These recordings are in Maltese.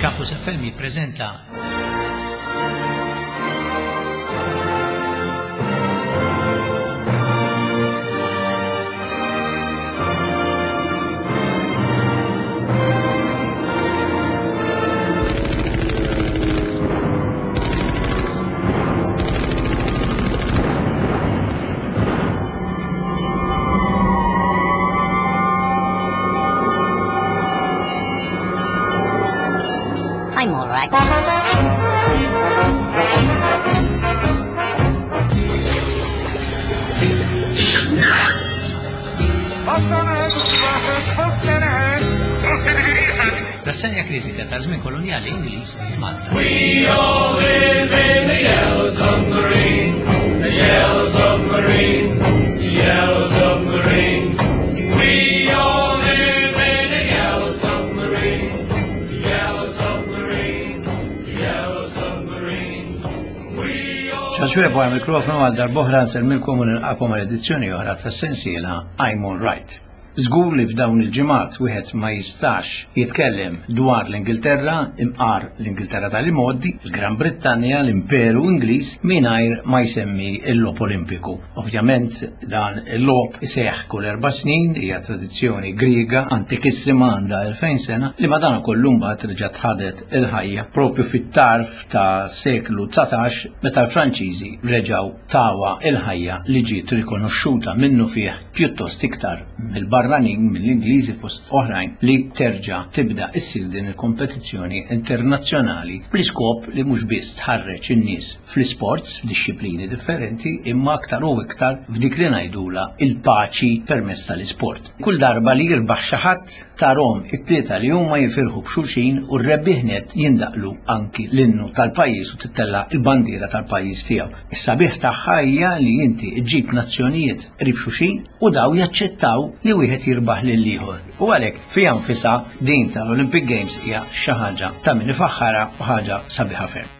Campus FM jippreżenta I'm all right. Rassenja kritika ta' żmien kolonjali Ingliż f'Malta. We all live in the yellow submarine, the yellow submarine, the yellow submarine. We all live in the yellow submarine, the yellow submarine, the yellow submarine. We all ċaċweb għal mikrofonu għal darbohra nsermilkom nilqakom għal edizzjoni oħra ta' sensiela I'm All Right. Żgur li f'dawn il-ġimgħat wieħed ma jistax jitkellem dwar l-Ingilterra imqar l-Ingilterra tal-imoddi, il-Gran Brittanja, l-Imperu Ingliż mingħajr ma jsemmi l-logħob Olimpiku. Ovvjament dan il-logħob iseħħ kull 4 snin hija tradizzjoni Griega antikissima għandha 2000 sena li madankollu mbagħad reġgħet ħadet il-ħajja propju fit-tarf ta' seklu 19 meta l-Franċiżi reġgħu tawa il-ħajja li ġiet rikonoxxuta minnu fih pjuttost iktar mill-barranin mill-Ingliżi fost oħrajn li terġa' tibda issir din il-kompetizzjoni internazzjonali bl-iskop li mhux biss tħarreġ in-nies fl-isports f'dixxiplini differenti imma aktar u iktar f'dik li ngħidula il-paċi permezz tal-isport. Kull darba li jirbaħ xi ħadd tarhom it-tlieta li huma jifirħu b'xulxin u r-rebbieħ net jindaqlu anki l-innu tal-pajjiż u titella il-bandiera tal-pajjiż tiegħu. Is-sabiħ tagħha hija li inti ġġib nazzjonijiet qrib xulxin u daw jaċċettaw li wieħed jirbaħ lil ieħor. U għalhekk fiha nfisha din tal-Olympic Games hija xi ħaġa ta' min ifaħħarha u ħaġa sabiħa ferm.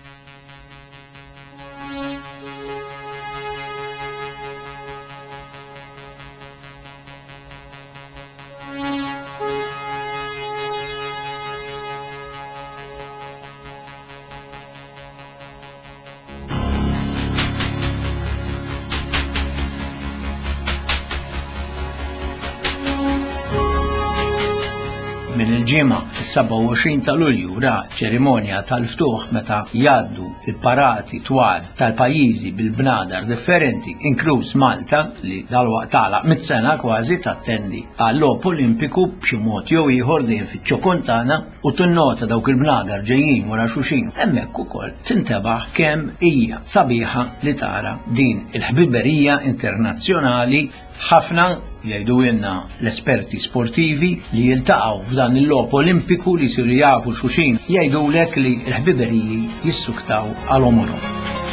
Min il-ġimgħa is-27 ta' Lulju ra ċerimonja tal-ftuħ meta jgħaddu il-parati twal tal-pajjiżi bil-bnadar differenti inkluż Malta li dalwaqt tagħlaq mit-sena kważi tattendi għall-logħob Olimpiku b'xi mod jew ieħor dejjem fiċ-ċokontana u tinnota dawk il-bnadar ġejjin wara xulxin. Hemmhekk ukoll tintebaħ kemm hija sabiħa li tara din il-ħbiberija internazzjonali. Ħafna jgħidu jenna l-esperti sportivi li jiltaqgħu f'dan il-logħob Olimpiku li jsiru jafu xulxin jgħidulek li l-ħbiberiji jissuktaw għal omorhom.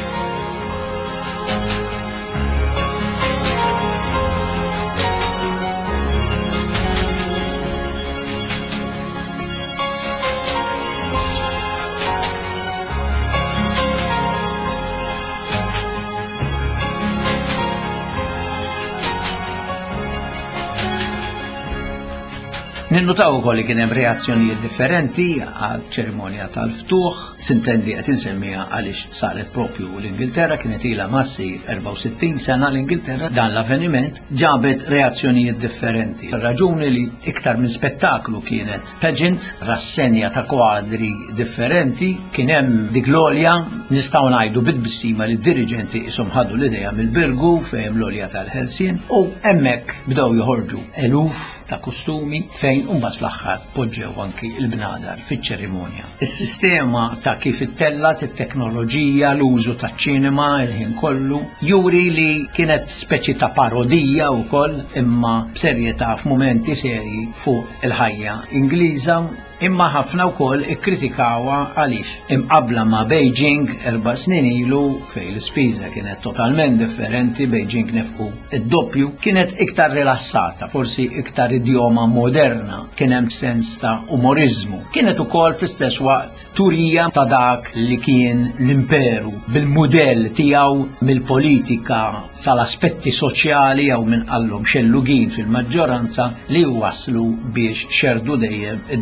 Ninnutaw ukoll li kien hemm reazzjonijiet differenti għal ċerimonja tal-ftuħ, sintendi qed insemmija għaliex saret propju l-Ingilterra kienet ilha massi 64 sena l-Ingilterra dan l-avveniment ġabet reazzjonijiet differenti. Raġuni li iktar minn spettaklu kienet pageant, rassenja ta' kwadri differenti, kien hemm dik l-olja nistgħu ngħidu bit-bissima li d-diriġenti ishom ħadu l-idea mill-Birgu fejn l-olja tal-Ħelsien u hemmhekk bdew joħorġu eluf ta' kostumi fejn mbagħad fl-aħħar poġġew anki l-bnadar fiċ-ċerimonja. Is-sistema ta' kif ittellat it-teknoloġija, l-użu taċ-ċinema il-ħin kollu juri li kienet speċi ta' parodija wkoll imma b'serjetà f'mumenti serji fuq il-ħajja Ingliża. Imma ħafna wkoll ikkritikawha għaliex imqabbla ma' Beijing 4 snin ilu fejn l-ispiża kienet totalment differenti. Beijing nefqu id-doppju kienet iktar rilassata, forsi iktar idjoma moderna, kien hemm sens ta' umorizmu. Kienet ukoll fl-istess waqt turija ta' dak li kien l-imperu bil-mudell tiegħu mill-politika sal-aspetti soċjali jew minn qallhom xellugin fil-maġġoranza li waslu biex xerdu dejjem id-demokrazija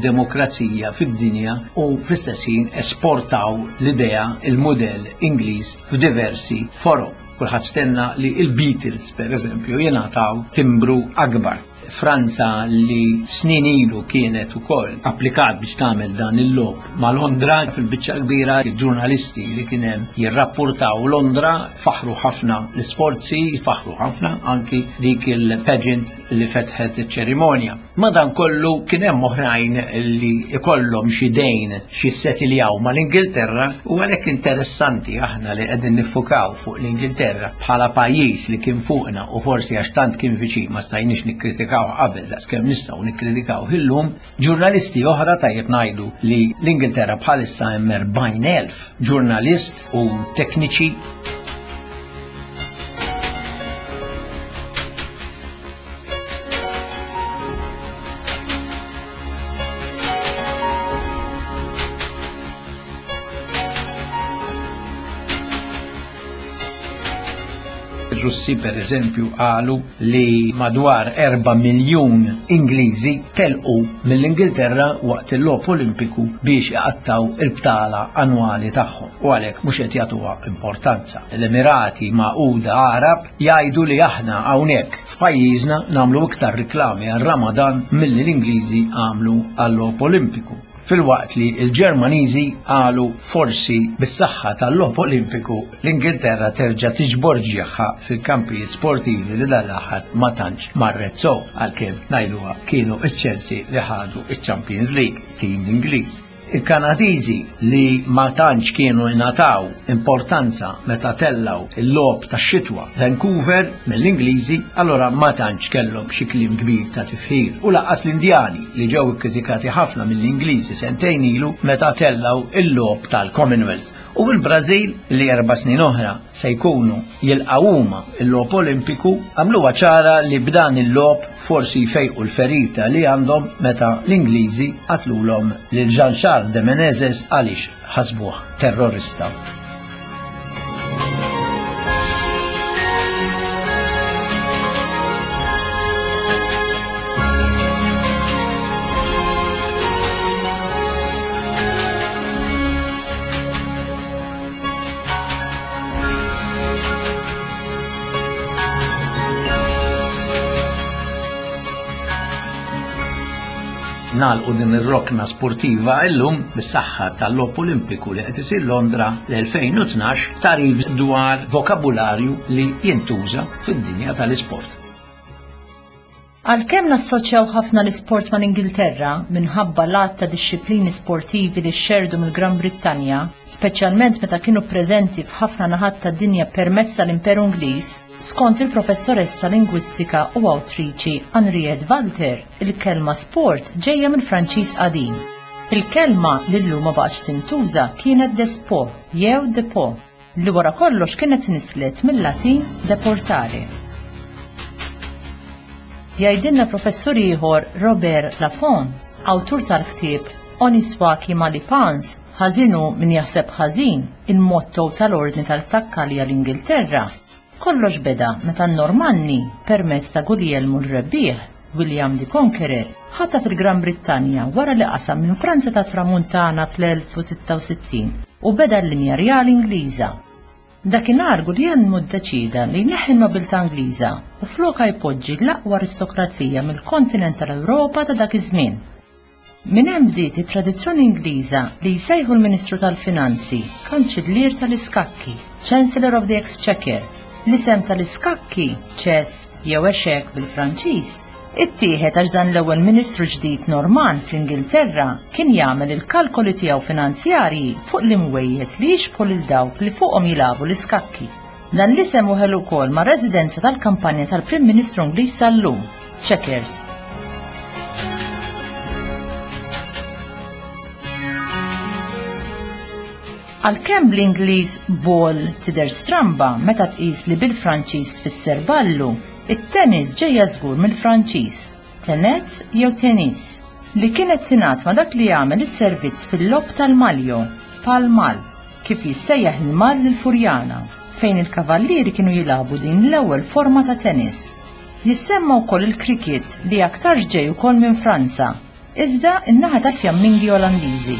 demokrazija fid-dinja u fl-istess ħin esportaw l-idea, il-modell Ingliż f'diversi forum. Kulħadd stenna li l-Beatles pereżempju jingħataw timbru akbar. Franza li snin ilu kienet ukoll applikat biex tagħmel dan il-lob ma' Londra fil-biċċa kbira il-ġurnalisti li kien hemm jirrapportaw Londra faħru ħafna l-isforzi, faħru ħafna anki dik il-pageant li fetħet iċ-ċerimonja. Madankollu kien hemm oħrajn li ikollhom xi dejn xi settiljaw mal-Ingilterra u għalhekk interessanti aħna li qegħdin niffukaw fuq l-Ingilterra bħala pajjiż li kien fuqna u forsi għax tant kien viċin ma stajniex nikkritikaw qabel daqskemm nistgħu nikkritikaw illum, ġurnalisti oħra tajjeb ngħidu li l-Ingilterra bħalissa hemm 40,000 ġurnalist u tekniċi. Ir-Russi pereżempju qalu li madwar 4 miljun Ingliżi telqu mill-Ingilterra waqt il-logħob Olimpiku biex iqattaw il-btala annwali tagħhom u għalhekk mhux qed jagħtuha importanza. L-Emirati Magħquda Arab jgħidu li aħna hawnhekk f'pajjiżna nagħmlu iktar riklami għar-Ramadan milli l-Ingliżi għamlu għall-logħob Olimpiku. Fil-waqt li l-Ġermaniżi qalu forsi bis-saħħa tal-logħob Olimpiku l-Ingilterra terġa' tiġborġieħha fil-kampijiet sportivi li dal-aħħar ma tantx marret sew għalkemm ngħiduha kienu ċ-Chelsea li ħadu iċ-Champions League tim Ingliż. Il-Kanadiżi li ma tantx kienu ingħataw importanza meta tellaw il-logħob tax-xitwa Vancouver mill-Ingliżi, allura ma tantx kellhom xi kliem kbir ta' tifħir. U lanqas l-Indjani li ġew ikkritikati ħafna mill-Ingliżi sentejn ilu meta tellaw il-logħob tal-Commonwealth. U l-Brażil li 4 snin oħra se jkunu jilqgħu huma l-logħob Olimpiku għamluha ċara li b'dan il-logħob forsi jfejqu l-ferita li għandhom meta l-Ingliżi qatlulhom lil Jean-Charles de Menezes għaliex ħasbuh terrorista. Nagħlqu din ir-rokna sportiva llum bis-saħħa tal-logħob Olimpiku li qed isir Londra l-2012 tarif dwar vokabularju li jintuża fid-dinja tal-isport. Għalkemm nassoċjaw ħafna l-isport mal-Ingilterra minħabba l-att ta' dixxiplini sportivi li xxerdu mill-Gran Brittanja, speċjalment meta kienu preżenti f'ħafna naħat tad-dinja permezz tal-Imperu Ingliż, skont il-professoressa lingwistika u awtriċi Henriette Walter, il-kelma sport ġejja mill-Franċiż qadim. Il-kelma li llum ma baqgħetx tintuża kienet desport jew depot, li wara kollox kienet nislet mill-Latin deportare. Jgħidilna professur ieħor Robert Laffont, awtur tal-ktieb Oniswaki Malipans, ħażinu min jaħseb ħażin, il-motto tal-Ordni tal-Takkalja l-Ingilterra. Kollox beda meta n-Normanni permezz ta' Guglielmo r-Rebbieħ, William the Conqueror, ħata fil-Gran Brittanja wara li qasam minn Franza tat Tramuntana fl-1066 u beda l-linja rjali Ingliża. Dakinhar Guglielmo ddeċida li jneħħi n-nobiltà Ingliża u floka jpoġġi l-aqwa aristokrazija mill-kontinent tal-Ewropa ta' dak iż-żmien. Minn hemm bdiet it-tradizzjoni Ingliża li jsejħu l-Ministru tal-Finanzi, Kanċillier tal-Iskakki, Chancellor of the Exchequer. L-isem tal-iskakki, chess jew exec bil-Franċiż, ittieħed għax dan l-ewwel Ministru ġdid Norman fl-Ingilterra kien jagħmel il-kalkoli tiegħu finanzjarji fuq l-imwejjed li jixbħu lil dawk li fuqhom jilagħbu l-iskakki. Dan l-isem uħel ukoll ma' residenza tal-kampanja tal-Prim Ministru Ingliż sal-lum, Chequers. Għalkemm bl-Ingliż ball tidher stramba meta tqis li bil-Franċiż tfisser ballu, it-tennis ġejja żgur mill-Franċiż, tenez jew tenis, li kienet tingħat ma' dak li jagħmel is-servizz fil-lob tal-maljo, pal-mal, kif jissejjaħ il-mal lil-Furjana, fejn il-kavallieri kienu jilagħbu din l-ewwel forma ta' tennis. Jissemma wkoll il-cricket li aktar ġej ukoll minn Franza. iżda in-naħa tal-fjammingi Olandiżi.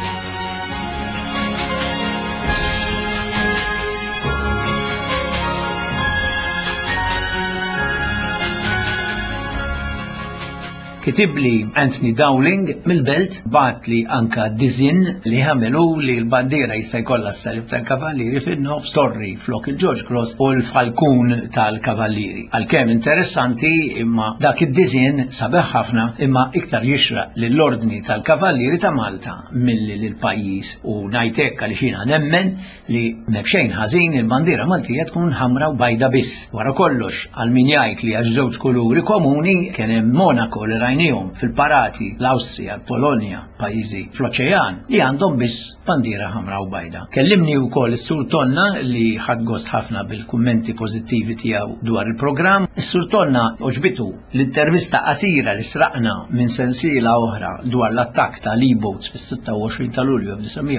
Kitibli Anthony Dowling mill-Belt bat li anka dizin li ħamelu li l-bandiera jista' jkollha s-salib tal-kavallieri fin-nofs torri flok il-George Cross u l-falkun tal-kavallieri. Għalkemm interessanti imma dak id-dizin sabeħ ħafna imma iktar jixraq lill-ordni tal-kavallieri ta' Malta milli lill-pajjiż u ngħidlek għaliex jiena nemmen li m'hemmxejn ħażin il-bandiera Maltija tkun ħamra u bajda biss. Wara kollox għal min jgħid li għax żewġ kuluri komuni kien hemm Monaco li rajnihom fil-parati l-Awstrija, l-Polonja, pajjiżi fl-oċean li għandhom biss bandiera ħamra u bajda. Kellimni wkoll is-Sur Tonna li ħadd gost ħafna bil-kummenti pożittivi tiegħu dwar il-programm. Is-Sur Tonna oġbitu l-intervista qasira li sraqna minn sensiela oħra dwar l-attakk ta' L-boats fis-26 ta' Lulju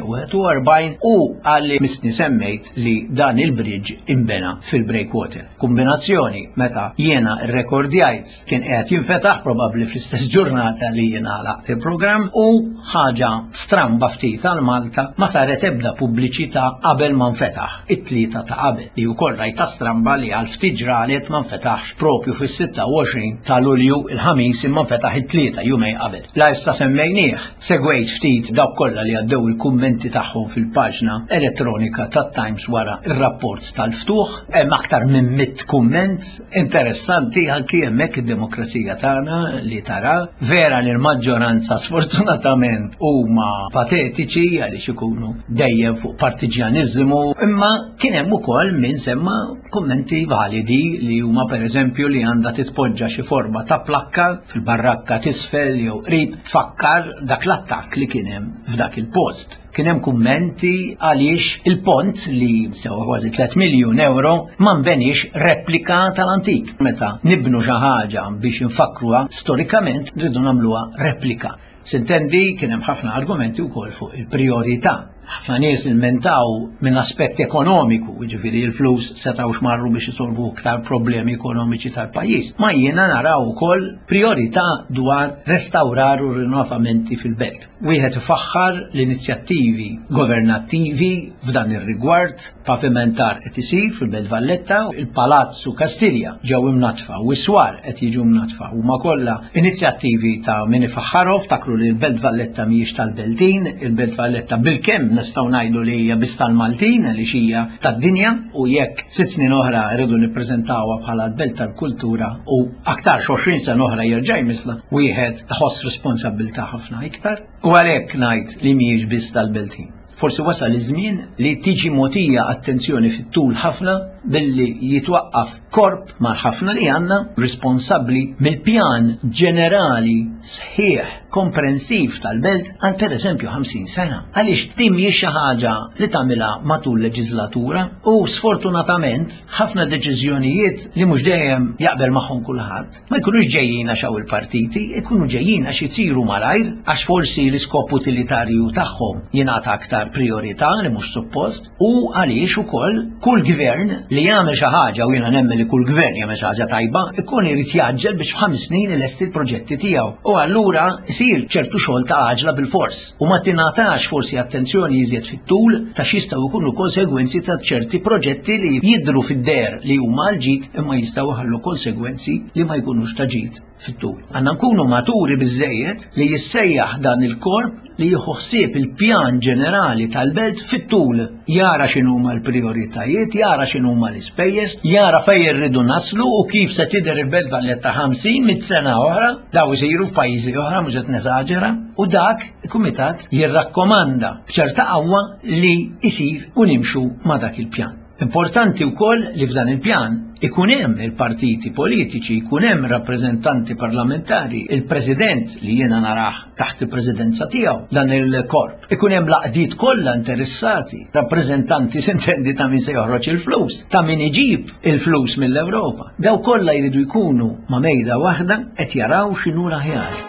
1941 u għalli misni semmejt li dan il-bridge imbena fil-breakwater. Kombinazzjoni meta jiena rrekordjajt kien qed jinfetaħ probabbli fl-istess ġurnata li jiena għalaqt il-programm u ħaġa stramba ftit għal Malta ma saret ebda pubbliċità qabel ma nfetaħ it-tlieta ta' qabel li wkoll rajta stramba li għal ftit ġranet ma nfetaħx propju fis-26 ta' Lulju il-ħamis imma nfetaħ it-tlieta jumej qabel. La issa semmejnieh segwejt ftit dawk kollha li għaddew il-kummenti tagħhom fil-paġna elettronika tat-Times wara ir-rapport tal-ftuħ hemm aktar minn 100 kumment interessanti anke hemmhekk id-demokrazija tagħna li tara vera li l-maġġoranza sfortunatament huma patetiċi għaliex ikunu dejjem fuq partiġjaniżmu imma kien hemm ukoll min semma kummenti validi li huma pereżempju li għandha titpoġġa xi forma ta' plakka fil-barrakka t'isfel jew qrib tfakkar dak l-attakk li kien hemm f'dak il-post. Kien hemm kummenti għaliex il-pont li sewa kważi 3 miljun euro ma nbenix replika tal-antik. Meta nibnu xi ħaġa biex infakruha storikament rridu nagħmluha replika. Sintendi kien hemm ħafna argumenti wkoll fuq il-prijorità. Ħafna nies ilmentaw minn aspett ekonomiku, jiġifieri l-flus setgħu xmarru biex isolvu iktar problemi ekonomiċi tal-pajjiż. Ma jiena naraw ukoll priorità dwar restawrar u rinnovamenti fil-belt. Wieħed ifaħħar l-inizjattivi governattivi f'dan ir-rigward, pavimentar qed isir fil-Belt Valletta, il-Palazzu Kastilja ġew imnatfa u s-swar qed jiġu mnatfa. Huma kollha inizjattivi ta' min ifaħħarhom ftakru li l-Belt Valletta mhijiex tal-Beltin, il-Belt Valletta bilkemm nistgħu ngħidu li hija biss tal-Maltin li xija tad-dinja u jekk 6 snin oħra rridu nippreżentawha bħala l-Belt tal-Kultura u aktar 20 sena oħra jerġa' jmisla wieħed iħoss responsabbiltà ħafna iktar u għalhekk ngħid li mhijiex biss tal-Beltin. Forsi wasal iż-żmien li tiġi mogħtija attenzjoni fit-tul ħafna billi jitwaqqaf korp mal-ħafna li għandna responsabbli mill-pjan ġenerali sħiħ komprensiv tal-belt għal pereżempju 50 sena. Għaliex tim xi ħaġa li tagħmilha matul leġislatura u sfortunatament ħafna deċiżjonijiet li mhux dejjem jaqbel magħhom kulħadd ma jkunux ġejjin għax hawn il-partiti, ikunu ġejjin għax isiru malajr għax forsi l-iskop utilitarju tagħhom jingħata aktar priorità li mhux suppost u għaliex ukoll kull gvern li jagħmel xi ħaġa u jiena nemmen li kull gvern jagħmel xi ħaġa tajba ikun irid jaġġel biex f'5 snin ilesti l-proġetti tiegħu. U allura isir ċertu xogħol ta' għaġla bil-fors u ma tingħatax forsi attenzjoni iżjed fit-tul ta' x'jistgħu jkunu konsegwenzi ta' ċerti proġetti li jidhru fid-der li huma l-ġid imma jistgħu ħallu konsegwenzi li ma jkunux ta' ġid fit-tul. Għandna nkunu maturi biżżejjed li jissejjaħ dan il-korp li jieħu ħsieb il-pjan ġenerali tal-belt fit-tul jara x'inhuma l-prijoritajiet, jara x'inhuma l-ispejjeż, jara fejn irridu naslu u kif se tidher il-Belt Valletta 50 sena oħra, daw isiru f'pajjiżi oħra mhux qed nesaġera, u dak il-kumitat jirrakkomanda b'ċerta qawwa li jsir u nimxu ma' dak il-pjan. Importanti wkoll li f'dan il-pjan ikun hemm il-partiti politiċi, ikun hemm rappreżentanti parlamentari, il-President li jiena narah taħt il-Presidenza tiegħu dan il-korp. Ikun hemm laqdiet kollha interessati, rappreżentanti sintendi ta' min se joħroġ il-flus, ta' min iġib il-flus mill-Ewropa. Daw kollha jridu jkunu ma' mejda waħda qed jaraw x'inhu l-aħjar.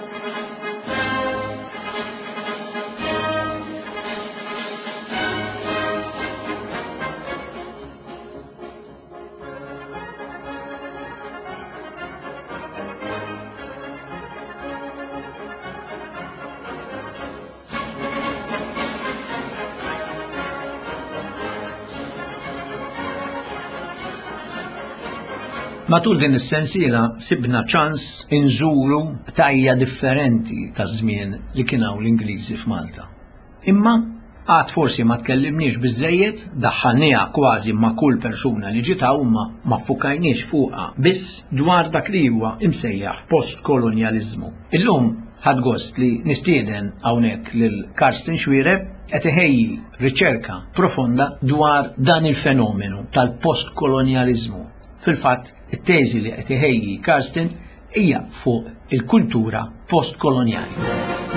Matul din is-sensiela sibna ċans inżuru tajja differenti ta' żmien li kien hawn l-Ingliżi f'Malta. Imma għad forsi ma tkellimniex biżżejjed, daħħalniha kważi ma' kull persuna li ġiet hawn ma ffukajniex fuqha biss dwar dak li huwa imsejjaħ postkolonjaliżmu. Illum ħadd gost li nistieden hawnhekk lil Karsten Xwiereb qed iħejji riċerka profonda dwar dan il-fenomenu tal-postkolonjaliżmu. Fil-fatt, it-teżi li qed iħejji Karsten hija fuq il-kultura postkolonjali.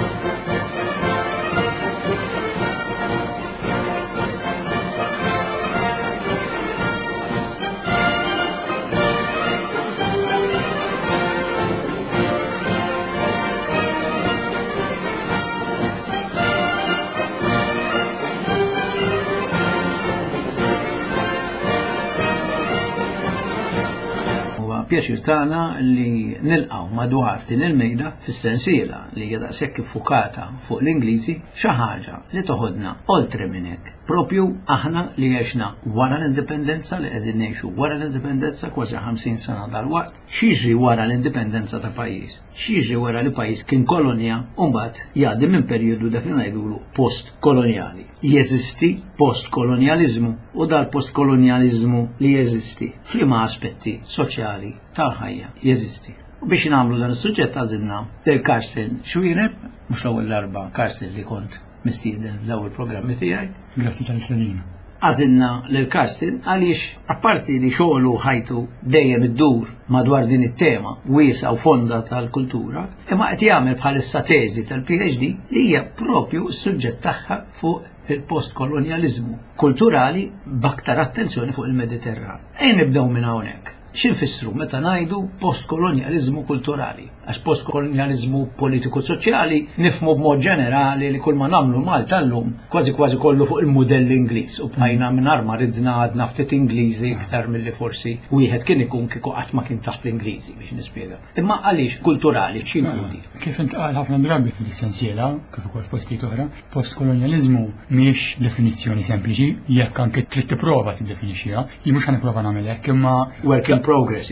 Pjaċir tagħna li nilqgħu madwar din il-mejda fis-sensiela li hija daqshekk iffukata fuq l-Ingliżi xi ħaġa li toħodna oltre minn hekk. Propju aħna li għexna wara l-indipendenza li qegħdin ngħixu wara l-indipendenza kważi 50 sena dal-waqt, x'jiġri wara l-indipendenza ta' pajjiż. X'jiġri wara li pajjiż kien kolonja u mbagħad jgħaddi minn perjodu dak li ngħidulu postkolonjali. Jeżisti postkolonjaliżmu u dal-postkolonjaliżmu li jeżisti f'liema aspetti soċjali tal-ħajja jeżisti. U biex nagħmlu dan is-suġġett għażilna lil Karsten Xwiereb, mhux l-ewwel darba Karsten li kont mistieden l-ewwel programmi tiegħi. Grazzi tal-istedina. Għażilna lil Karsten għaliex apparti li xogħlu ħajtu dejjem iddur madwar din it-tema wiesa u fonda tal-kultura, imma qed jagħmel bħalissa teżi tal-PhD li hija propju s-suġġett tagħha fuq il-postkolonjaliżmu kulturali b'aktar attenzjoni fuq il-Mediterran. Ejn nibdew minn hawnhekk. X'infissru meta ngħidu postkolonjaliżmu kulturali? Għax postkolonjaliżmu politiku soċjali nifhmu b'mod ġenerali li kull ma nagħmlu Malta llum kważi kollu fuq il-mudell Ingliż u bħajna mingħajr ma ridna għadna ftit Ingliżi iktar milli forsi wieħed kien ikun kieku qatt ma kien taħt l-Ingliżi biex nispjega. Imma għaliex kulturali x'inkludi? Kif intqal ħafna drabi fil-essenzjela, kif ukoll f'postijiet oħra, postkolonjaliżmu mhijiex definizzjoni sempliċi, jekk anke trid tipprova tiddefinixxiha, jien mhux ħanipprova nagħmel hekk imma work in progress.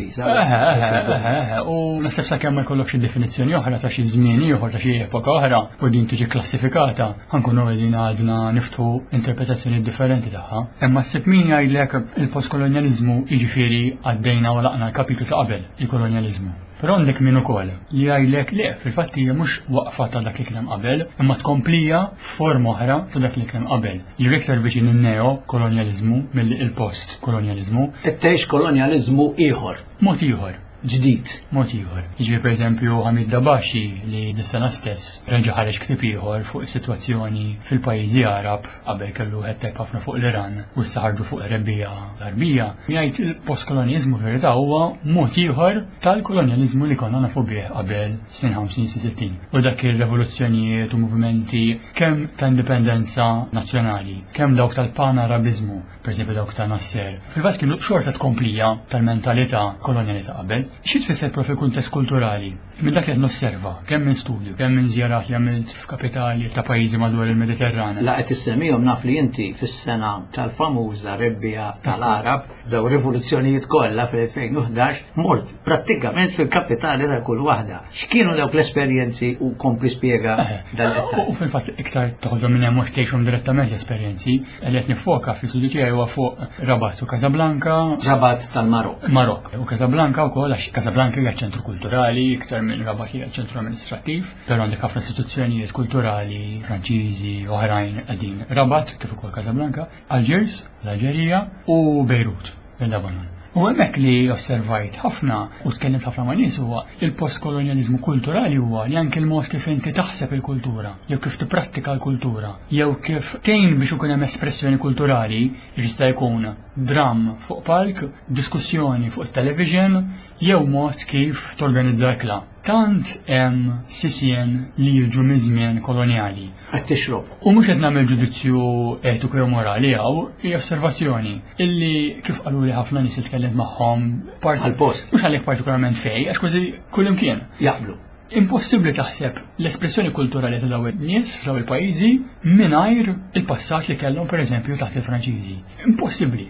U naħseb sakemm ma jkollokx definizzjoni oħra ta' xi żmien ieħor ta' xi epoka oħra u din tiġi klassifikata, ħankunu qegħdin għadna niftħu interpretazzjoni differenti tagħha. Imma ssib min jgħidlek il-postkolonjaliżmu jiġifieri għaddejna u laqna l-kapitlu ta' qabel il-kolonjaliżmu. Però għandek min ukoll li jgħidlek le fil-fatt hija mhux waqfa ta' dak li kien qabel, imma tkomplija f'forma oħra ta' dak li kien qabel. Li iktar viċin in-neo-kolonjaliżmu milli il-post-kolonjaliżmu. Tgħix kolonjaliżmu ieħor. Mod ieħor. Ġdid. Mod ieħor. Jiġri pereżempju Hamid Dabaxi li dis-sena stess reġa' ħareġ ktieb ieħor fuq is-sitwazzjoni fil-pajjiżi Arab qabel kellu ħetteb ħafna fuq l-Iran u issa ħarġu fuq ir-rebbija l-Arbija. Jgħid il-postkolonjaliżmu fil-verità huwa mod ieħor tal-kolonjaliżmu li konna nafu bih qabel snin 50-60. U dak ir-revoluzzjonijiet u movimenti kemm ta' indipendenza nazzjonali, kemm dawk tal-pan-Arabiżmu, pereżempju dawk ta' Nasser, fil-fatt kienu xorta tkomplija tal-mentalità kolonjali ta' qabel. Xi tfisser profi kuntest kulturali? Minn dak qed nosserva, kemm minn studju, kemm minn żjarat li għamilt f'kapitali ta' pajjiżi madwar il-Mediterran. La qed issemmihom naf li inti fis-sena tal-famuża rebbija tal-Arab daw rivoluzzjonijiet kollha fil-2011 mort prattikament fil-kapitali ta' kull waħda. X'kienu dawk l-esperjenzi u kompli spjega dal-qed. U fil-fatt iktar toħodhom minn hemm mhux tgħixhom direttament l-esperjenzi li qed nifoka fil-studju tiegħi huwa fuq Rabat u Casablanca. Rabat tal-Marok. Marok. U Casablanca wkoll għax Casablanca hija ċentru kulturali iktar minn Rabat hija ċentru amministrattiv, però għandek ħafna istituzzjonijiet kulturali Franċiżi oħrajn qegħdin Rabat kif ukoll Casablanca, Algiers, l-Alġerija u Beirut, il-Lebanon. U hemmhekk li osservajt ħafna u tkellimt ħafna ma' nies huwa il-postkolonjaliżmu kulturali huwa li anke l-mod kif inti taħseb il-kultura, jew kif tipprattika l-kultura, jew kif tgħin biex ikun hemm espressjoni kulturali jista' jkun dram fuq palk, diskussjoni fuq television, jew mod kif torganizza ekla. Tant hemm sisien li jiġu miż-żmien kolonjali. Qed tixrob. U mhux qed nagħmel ġudizzju etiku jew morali hawn hija osservazzjoni illi kif qalu li ħafna nies tkellimt magħhom għall-post. Mhux għalhekk partikolarment fej, għax kważi kullimkien jaqblu. Impossibbli taħseb l-espressjoni kulturali ta' dawn in-nies f'dawn il-pajjiżi mingħajr il-passaġġ li kellhom pereżempju taħt il-Franċiżi. Impossibbli.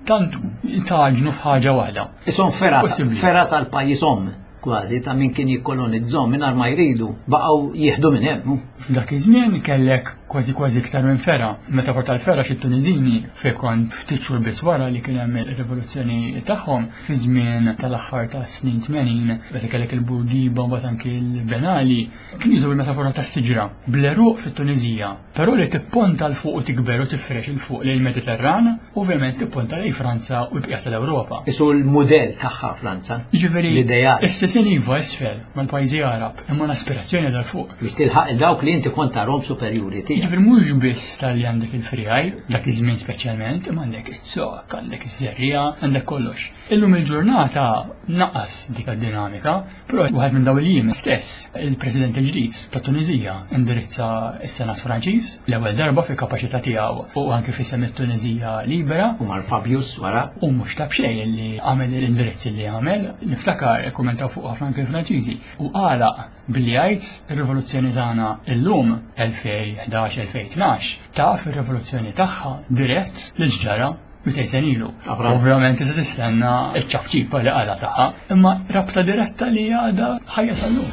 tant taġnu f'ħaġa waħda. Isom Possibbli. fera tal-pajjiżhom kważi ta' min kien jikkolonizzhom mingħajr ma jridu baqgħu jieħdu minn hemm. F'dak iż-żmien kellek kważi iktar minn fera. Metafor tal-fera xit-Tuniżini fejn kont ftit xhur biss wara li kien hemm ir-rivoluzzjoni tagħhom fi żmien tal-aħħar ta' snin 80 meta kellek il-Burgiba u mbagħad anke l-Benali kien jużaw il-metafora tas-siġra bl-eruq fit-Tunizija, però li tipponta l fuq u tikber u tifrex il fuq lejn Mediterran, ovvjament tipponta lejn Franza u l-bqija tal-Ewropa. Isu l-mudell tagħha Franza. Jiġifieri l-idejat. is-sisin iva isfel mal-pajjiżi Arab, imma l-aspirazzjoni dal fuq. Biex tilħaq dawk li inti kont tarhom superjuri tiegħek. Ġifir mhux biss tal-li għandek il-frijaj, dak iż-żmien speċjalment, imma għandek it-sok, għandek iż-żerrija, għandek kollox. Illum il-ġurnata naqas dik id-dinamika, però waħed minn dawn il-jiem stess, il-President il-ġdid ta' Tunizija indirizza s-Senat Franċiż l-ewwel darba fil-kapaċità tiegħu u anke fis-sem it-Tunizija libera. Umar Fabius wara. U mhux tab xejn li għamel l-indirizzi li għamel, niftakar kommentaw fuq ħafna anke Franċiżi. U għalaq billi jgħid ir-rivoluzzjoni tagħna illum 2011-2012 taf ir-rivoluzzjoni tagħha dirett li ġara 200 sen ilu. Ovvjament se tistenna ċ-ċabċipa li qala tagħha, imma rabta diretta li għadha ħajja sal-lum.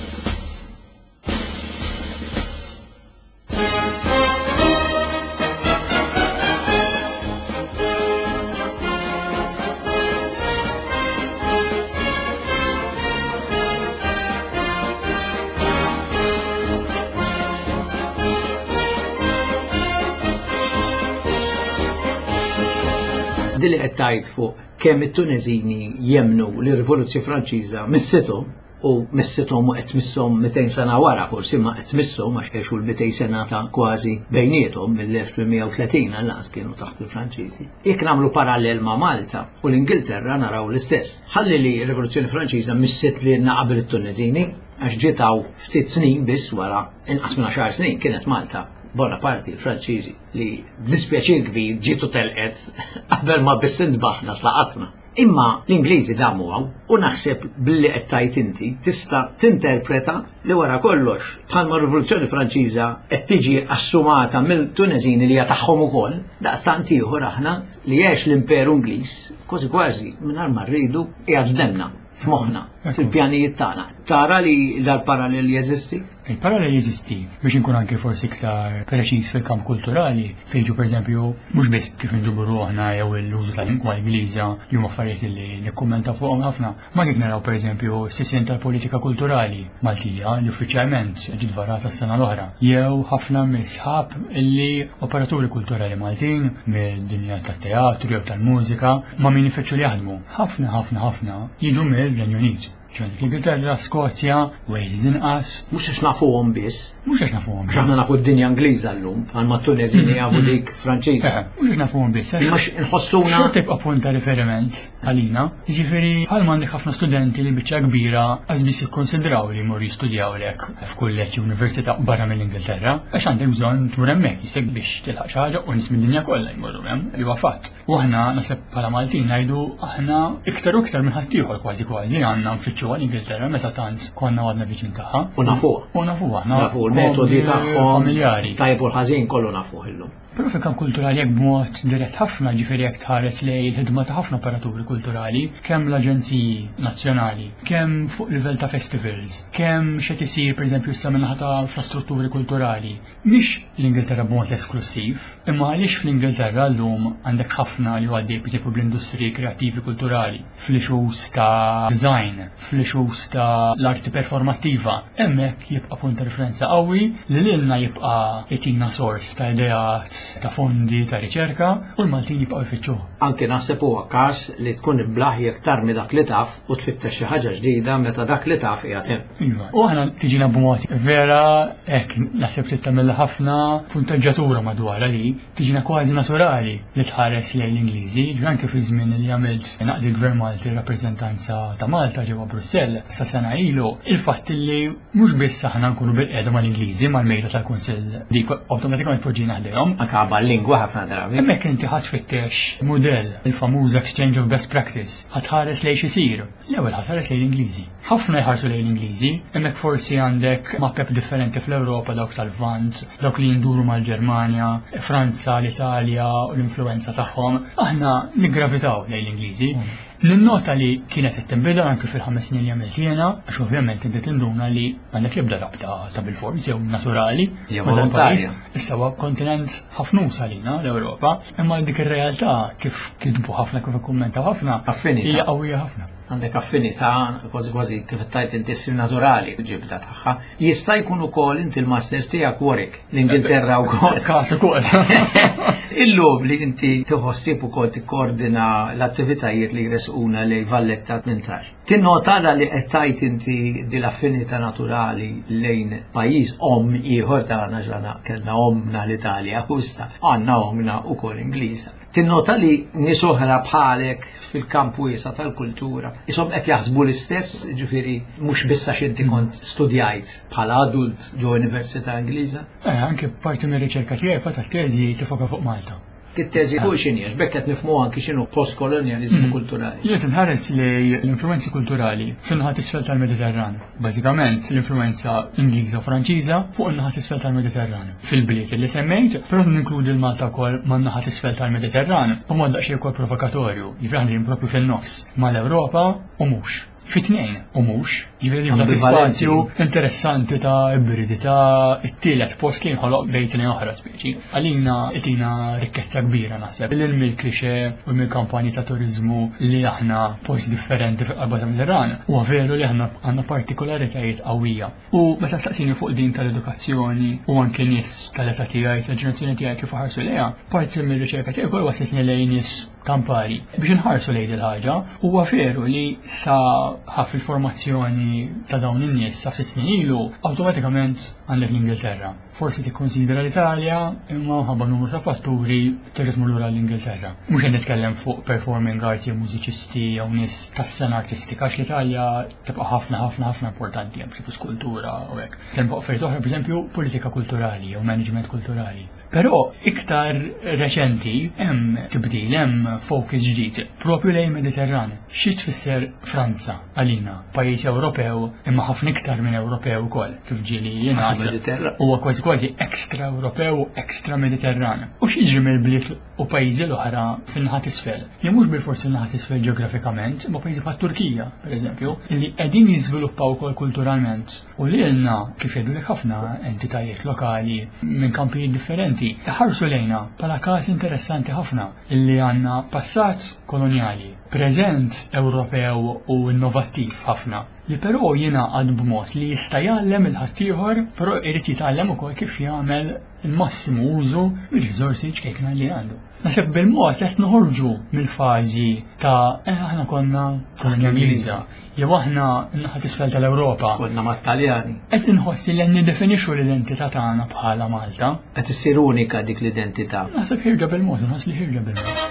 Dilli qed tgħid fuq kemm it-Tuniżini jemnu li r-Rivoluzzjoni Franċiża missithom u missithom u qed misshom 200 sena wara forsi ma qed misshom għax għexu l-200 sena ta' kważi bejniethom mill-1830 għal-laqas kienu taħt il-Franċiżi. Jekk nagħmlu parallel ma' Malta u l-Ingilterra naraw l-istess. Ħalli li r-Rivoluzzjoni Franċiża missiet li qabel it-Tuniżini għax ġietaw ftit snin biss wara inqas minn 10 snin kienet Malta. Bonaparte il-Franċiżi li dispjaċir kbir ġietu telqet qabel ma bissint baħna tlaqatna. Imma l-Ingliżi damu għaw u naħseb billi qed tajt inti tista' tinterpreta li wara kollox bħalma r-Rivoluzzjoni Franċiża qed tiġi assumata mill-Tuniżini li hija tagħhom ukoll daqstant ieħor aħna li għex l-Imperu Ingliż kważi mingħajr ma rridu qiegħed f'demna f'moħħna fil-pjanijiet tagħna. Tara li dal-parallel jeżisti? Il-parallel jeżisti biex inkun anke forsi iktar preċiż fil-kamp kulturali fejġu pereżempju mhux biss kif inġibu ruħna jew l-użu tal-lingwa Ingliża li huma affarijiet li nikkummenta fuqhom ħafna, ma kif naraw pereżempju s-sisien tal-politika kulturali Maltija li uffiċjalment ġiet varata s-sena l-oħra, jew ħafna misħab illi operaturi kulturali Maltin mid-dinja tat-teatru jew tal-mużika ma min ifittxu li jaħdmu. Ħafna jiġu mill-Renju Unit. L-Ingilterra, Skozja, Wales inqas. Mhux għax nafuhom biss. Mhux għax nafuhom biss. Aħna nafu d-dinja Ingliża llum, għalma t-Tuniżini jafu dik Franċiża. Mhux għax nafuhom biss. Imma nħossuna. Xorta jibqa' punt ta' riferiment għalina. Jiġifieri bħalma għandek ħafna studenti li biċċa kbira għaż biss jikkonsidraw li jmorru jistudjaw lek f'kulleġġ jew università barra mill-Ingilterra għax għandek bżonn tmur hemmhekk jisek biex tilħaq xi ħaġa u nies mid-dinja kollha jmorru hemm li huwa fatt. U aħna naħseb bħala Maltin ngħidu aħna iktar u iktar minn ħaddieħor kważi għandna nfittxu għall-Ingilterra meta tant konna għadna viċin tagħha. U nafuha. Nafu l-metodi tagħhom familjari. Tajjeb u l-ħażin kollu nafuh illum. Però fil-kamp kulturali jekk b'mod dirett ħafna ġifieri jekk tħares lej il-ħidma ta' ħafna operaturi kulturali, kemm l-aġenziji nazzjonali, kemm fuq livell ta' festivals, kemm x'qed isir pereżempju issa minnaħa ta' infrastrutturi kulturali. Mhix l-Ingilterra b'mod esklusiv, imma għaliex fl-Ingilterra llum għandek ħafna li għaddej pereżempju bl-industri kreattivi kulturali, fl-issues ta' design, fl-issues ta' l-arti performattiva, hemmhekk jibqa' punt ta' referenza qawwi li lilna jibqa' itina sors ta' ideat ta' fondi ta' riċerka u l-Maltin jibqgħu jfittxu. Anke naħseb huwa każ li tkun ibblaħ jekk tarmi dak li taf u tfittex xi ħaġa ġdida meta dak li taf qiegħed hemm. Iva. U aħna tiġina b'mod vera hekk naħseb li tagħmel ħafna puntaġġatura madwar li tiġina kważi naturali li tħares lejn l-Ingliżi, anke fi żmien li għamilt naqdi l-Gvern Malti rappreżentanza ta' Malta ġewwa Brussell sa sena ilu il-fatt li mhux biss aħna nkunu bil-qiegħda mal-Ingliżi mal-mejda tal-Kunsill dik awtomatikament poġġina ħdejhom. Anke bal-lingwa ħafna drabi. Hemmhekk inti ħadd fittex mudell il-famuż exchange of best practice, ħatħares lejn xisir. L-ewwel ħatħares lejn l-Ingliżi. Ħafna jħarsu lejn l-Ingliżi, hemmhekk forsi għandek mappep differenti fl-Ewropa dawk tal-Vant, dawk li jinduru mal-Ġermanja, Franza, l-Italja u l-influenza tagħhom. Aħna niggravitaw lejn l-Ingliżi. Ninnota li kienet it-tinbidel anke fil-5 snin li għamilt jiena, għax ovvjament inti tinduna li għandek jibda rabta ta' bil-fors jew naturali. Jew volontarja. Issa huwa kontinent ħafnusa lina l-Ewropa, imma dik ir-realtà kif kitbu ħafna kif ikkummentaw ħafna hija qawwija ħafna. Għandek affinità kważi kif tajt inti ssir naturali ġibda tagħha. Jista' jkun ukoll inti l-masters tiegħek Warwick, l-Ingilterra wkoll. Każ ukoll. Illum li inti tħossib ukoll tikkoordina l-attivitajiet li jresquna lejn Valletta 18. Tinnota li qed tajt inti din l-affinità naturali lejn pajjiż ieħor tagħna ġana kellna omna l-Italja ħusta għandna omna wkoll Ingliża. Tinnota li nies oħra bħalek fil-kamp wiesa tal-kultura isom qed jaħsbu l-istess, ġifieri mhux biss għax inti kont studjajt bħala adult ġo Università Ingliża? Anke parti mir-riċerka tiegħi fatt teżi tifoka fuq Malta. Kit-teżi fuq x'inhi għax bekk qed nifhmu anke x'inhu postkolonjaliżmu kulturali. Jiet inħares li l-influenzi kulturali fin-naħat isfel tal-Mediterran. Bażikament l-influenza Ingliża u Franċiża fuq in-naħat isfel tal-Mediterran. Fil-bliet li semmejt, però ninkludi l-Malta wkoll man-naħat isfel tal-Mediterran u mod daqsxejn ukoll provokatorju, jivrandi propju fin-nofs mal-Ewropa u mhux. Fit-tnejn u mhux, ġifieri dak spazju interessanti ta' ibridità, it-tielet post li nħoloq bejn tnejn oħra speċi. Għalina itina rikkezza kbira naħseb. L-ilmi l-klixe u mill-kampanji ta' turizmu li aħna post differenti fil-qalba tal-Mediterran huwa veru li aħna għandna partikolaritajiet qawwija. U meta staqsini fuq din tal-edukazzjoni u anke nies tal-età tiegħi tal-ġenerazzjoni tiegħi kif ħarsu lejha, parti mir-riċerka tiegħi wkoll wasiltni lejn nies kampari. Biex nħarsu lejn il-ħaġa, huwa veru li sa ħaf il-formazzjoni ta' dawn in-nies sa' ftit snin ilu awtomatikament għandek l-Ingilterra. Forsi tikkonsidra l-Italja imma ħabba numru ta' fatturi terġa' tmur lura l-Ingilterra. Mhux qed nitkellem fuq performing arts jew mużiċisti jew nies tas-sena artistika għax l-Italja tibqa' ħafna importanti hemm xi skultura u hekk. Kemm fuq affarijiet oħra pereżempju politika kulturali jew management kulturali. Però iktar reċenti hemm tibdil hemm focus ġdid propju lejn Mediterran. Xi tfisser Franza għalina pajjiż Ewropew imma ħafna iktar minn Ewropew ukoll kif ġieli jingħad huwa kważi ekstra Ewropew u ekstra Mediterran. U x'jiġri mill-bliet u pajjiżi l-oħra fin-naħat isfel. Jew mhux bil-forsi naħat isfel ġeografikament, imma pajjiżi bħat Turkija, pereżempju, illi qegħdin jiżviluppaw ukoll kulturalment. U lilna kif jgħidulek ħafna entitajiet lokali minn kampijiet differenti ħarsu lejna bħala każ interessanti ħafna illi għandna passat koloniali, preżent Ewropew u innovattiv ħafna li però jingħaqad b'mod li jista' jgħallem il-ħaddieħor però jrid jitgħallem ukoll kif jagħmel il-massimu użu mir-riżorsi ċkejkna li għandu. Naħseb bil-mod qed noħorġu mill-fażi ta' aħna konna kolonja Ingliża jew aħna naħat isfel tal-Ewropa. Konna mat-Taljani. Qed inħossi li niddefinixxu l-identità tagħna bħala Malta. Qed issir unika dik l-identità. Naħseb ħirġa bil-mod, inħoss li ħirġa bil-mod.